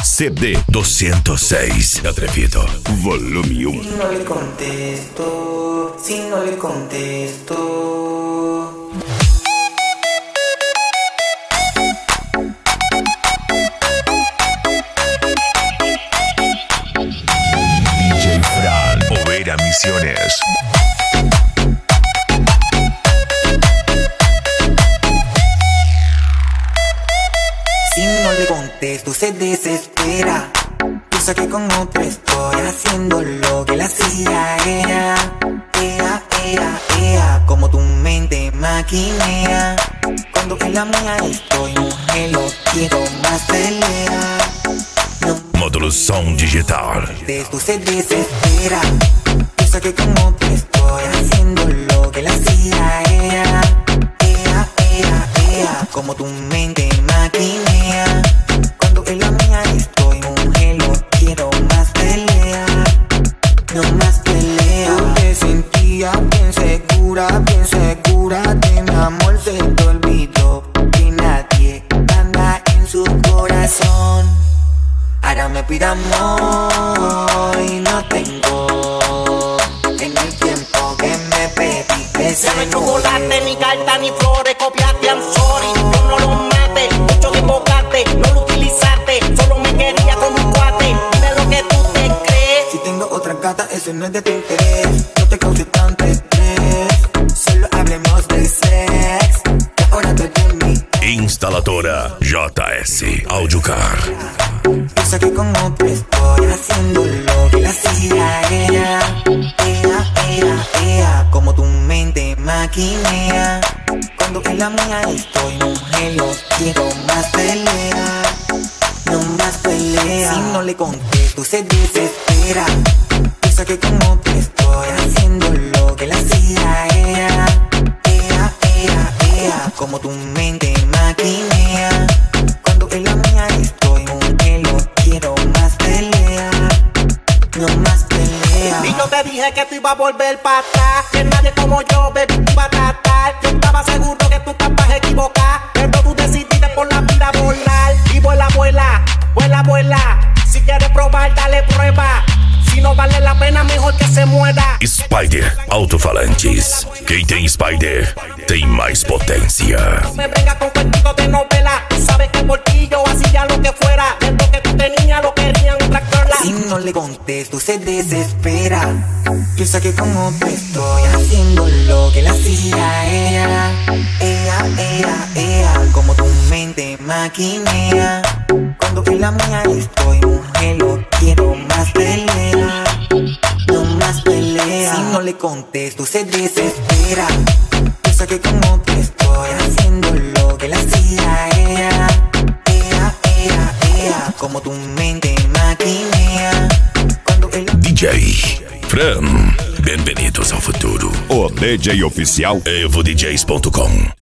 CD 206. Atrevido, volume 1. Si no le contesto, si no le contesto. DJ Fran, Overa Misiones. Si no le contesto, se desespera. Piensa que con otra estoy haciendo lo que le hacía ella. Como tu mente maquinea. Cuando en la mía estoy, mujer, lo quiero más pelea. No Módulo som digital. esto se desespera. Piensa que con otra estoy haciendo lo que le hacía ella. Como tu mente maquinea. Cuando en la mía estoy, mujer, lo quiero más pelea. No más pelea. Yo te sentía bien segura de mi amor. Se te olvidó que nadie anda en su corazón. Ahora me pide amor y no tengo. En el tiempo que me pediste Ya no hay chocolate, ni carta, ni flores, copiaste, I'm sorry. Yo no lo maté, mucho que invocaste, no lo utilizaste, solo me quería como un cuate. Dime lo que tú te crees. Si tengo otra gata, eso no es de tu interés. No te cause tanto estrés. Solo hablemos de sex. Que ahora te de mí. Instaladora JS Audiocar. Piensa que con otro estoy haciendo lo que le hacía ella. Como tu mente maquinea. Cuando en la mía estoy, mujer, lo quiero más pelea. No más pelea. Si no le contesto, se desespera. Piensa que con otro estoy haciendo lo que le hacía ella. Como tu mente maquinea. Cuando en la mía estoy, mujer, lo quiero más pelea. No más pelea. Y yo te dije que tú ibas a volver para atrás, que nadie como yo, baby, tú ibas a tratar. Yo estaba seguro que tú estabas equivocada, pero tú decidiste por la vida volar. Y vuela, vuela, vuela, vuela. Si quieres probar, dale prueba. Si no vale la pena, mejor que se muera. Spider Alto-Falantes. Quem tem Spider tem mais potência. No me vengas con cuentitos de novela. Tú sabes que por ti yo hacía lo que fuera. De lo que tú tenías lo querían otra girla. Si no le contesto, se desespera. Piensa que con otro estoy haciendo lo que le hacía ella. Como tu mente maquinea. Cuando en la mía estoy, mujer, lo quiero más pelea. No más pelea. Si no le contesto, se desespera. Piensa que con otro estoy haciendo lo que le hacía ella. Como tu mente maquinea. Cuando el DJ Fran. Bem-vindos ao futuro. O DJ oficial EvoDJs.com